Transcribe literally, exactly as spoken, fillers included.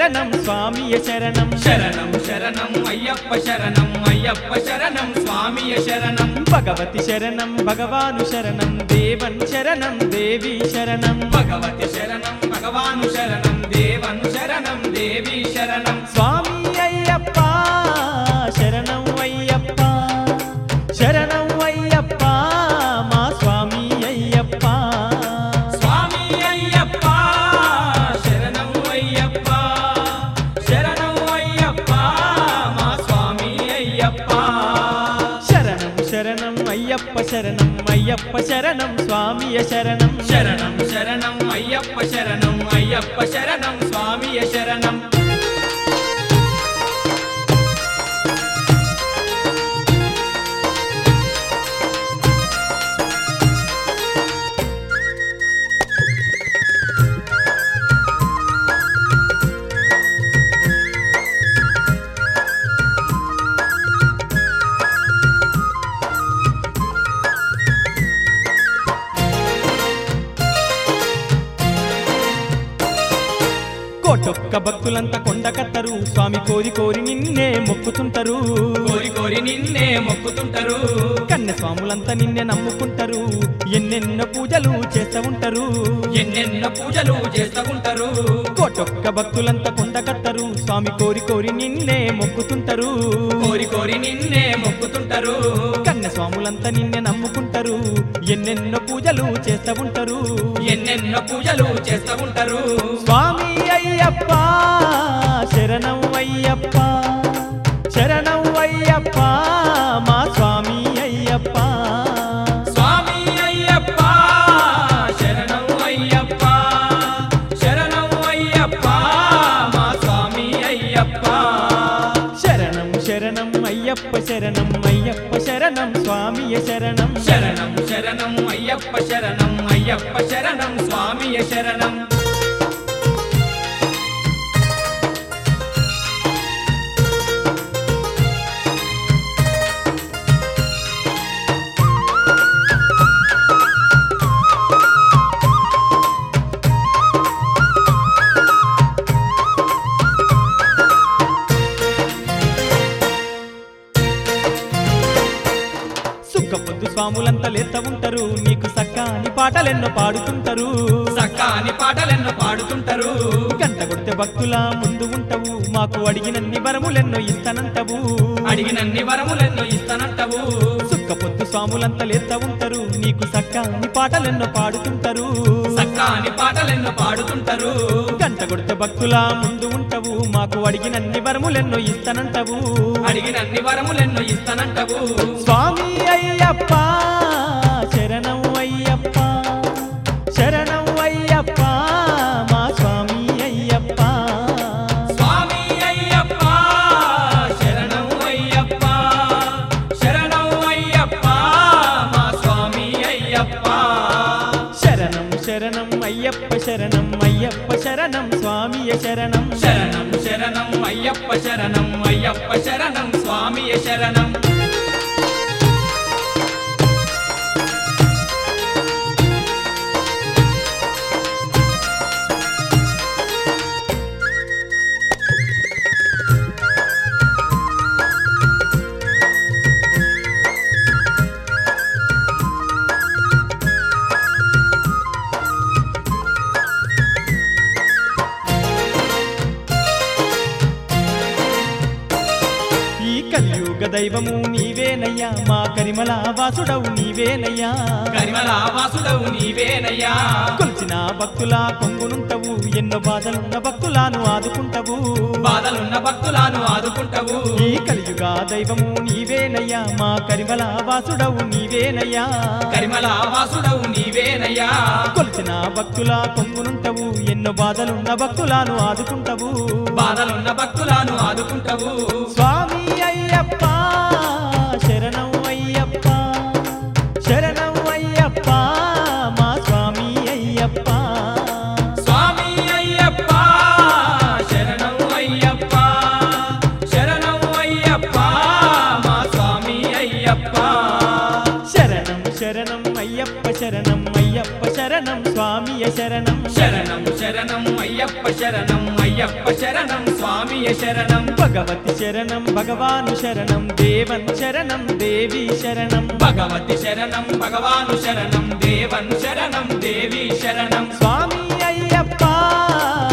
శరణం స్వామియ శరణం శరణం శరణం అయ్యప్ప శరణం అయ్యప్ప శరణం స్వామియ శరణం భగవతి శరణం భగవాను శరణం దేవన్ శరణం దేవి శరణం భగవతి శరణం భగవాను శరణం దేవను శరణం దేవి శరణం స్వామి అయ్యప్ప శరణం అయ్యప్ప శరణం అయ్యప్ప మా స్వామి అయ్యప్ప స్వామి అయ్యప్ప శరణం అయ్యప్ప శరణం అయ్యప్ప మా స్వామి అయ్యప్ప శరణం శరణం అయ్యప్ప శరణం అయ్యప్ప శరణం స్వామియ శరణం శరణం శరణం అయ్యప్ప శరణం అయ్యప్ప శరణం స్వామియ శరణం కోటొక్క భక్తులంతా కొండ కట్టరు స్వామి కోరి కోరి నిన్నే మొక్కుతుంటారు కోరి కోరి నిన్నే మొక్కుతుంటారు కన్నె స్వాములంతా నిన్నే నమ్ముకుంటారు ఎన్నెన్నో పూజలు చేస్తూ ఉంటారు ఎన్నెన్నో పూజలు చేస్తూ ఉంటారు కోటొక్క భక్తులంతా కొండ కట్టరు స్వామి కోరి కోరి నిన్నే మొక్కుతుంటారు కోరి కోరి నిన్నే మొక్కుతుంటారు కన్నె స్వాములంతా నిన్నే నమ్ముకుంటారు ఎన్నెన్నో పూజలు చేస్తూ ఉంటారు ఎన్నెన్నో పూజలు చేస్తూ ఉంటారు స్వామి అయ్యప్ప శరణం అయ్యప్ప శరణం అయ్యప్ప మా స్వామి అయ్యప్ప స్వామి అయ్యప్ప శరణం అయ్యప్ప శరణం అయ్యప్ప మా స్వామి అయ్యప్ప శరణం శరణం అయ్యప్ప శరణం అయ్యప్ప శరణం స్వామియ శరణం శరణం శరణం అయ్యప్ప శరణం అయ్యప్ప శరణం స్వామియ శరణం సుక్కపొద్దు స్వాములంతా లేత ఉంటారు నీకు సక్కాని పాటలెన్నో పాడుతుంటారు సక్కాని పాటలెన్నో పాడుతుంటారు గంట కొడితే భక్తుల ముందు ఉంటావు మాకు అడిగినన్ని వరములెన్నో ఇస్తానంటావు అడిగినన్ని వరములెన్నో ఇస్తానంటావు సుక్కపొద్దు స్వాములంతా లేత ఉంటారు నీకు సక్కాని పాటలెన్నో పాడుతుంటారు సక్కాని పాటలెన్నో పాడుతుంటారు గంట కొడితే భక్తుల ముందు ఉంటావు మాకు అడిగినన్ని వరములెన్నో ఇస్తానంటావు అడిగినన్ని వరములెన్నో ఇస్తానంటావు స్వామి అయ్యప్ప శరణం అయ్యప్ప శరణం అయ్యప్ప మా స్వామి అయ్యప్ప స్వామి అయ్యప్ప శరణం అయ్యప్ప శరణం అయ్యప్ప మా స్వామి అయ్యప్ప శరణం శరణం అయ్యప్ప శరణం అయ్యప్ప శరణం స్వామియ శరణం శరణం శరణం అయ్యప్ప శరణం అయ్యప్ప శరణం స్వామియ శరణం కలియుగ దైవము నీవేనయ్యా మా కరిమల వాసుడవు నీవేనయ్యా కరిమల వాసుడవు నీవేనయ్యా కొలిచిన భక్తుల కొంగునుంటవు ఎన్నో బాధలున్న భక్తులను ఆదుకుంటవు బాధలున్న భక్తులను ఆదుకుంటవు ఈ కలియుగ దైవము నీవేనయ్యా మా కరిమల వాసుడవు నీవేనయ్యా కరిమల వాసుడవు నీవేనయ్యా కొలిచిన భక్తుల కొంగునుంటవు ఎన్నో బాధలున్న భక్తులను ఆదుకుంటవు బాధలున్న భక్తులను ఆదుకుంటవు స్వామి అయ్యప్ప శరణం అయ్యప్ప శరణం అయ్యప్ప మా స్వామి అయ్యప్ప స్వామి అయ్యప్ప శరణం అయ్యప్ప శరణం అయ్యప్ప మా స్వామి అయ్యప్ప శరణం శరణం అయ్యప్ప శరణం అయ్యప్ప శరణం స్వామియ శరణం శరణం శరణం అయ్యప్ప శరణం అయ్యప్ప శరణం స్వామియ శరణం భగవతి శరణం భగవాను శరణం దేవన్ శరణం దేవి శరణం భగవతి శరణం భగవాను శరణం దేవన్ శరణం దేవి శరణం స్వామి అయ్యప్ప